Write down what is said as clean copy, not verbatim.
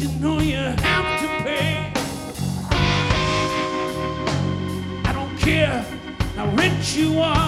you know you have to pay. I don't care how rich you are.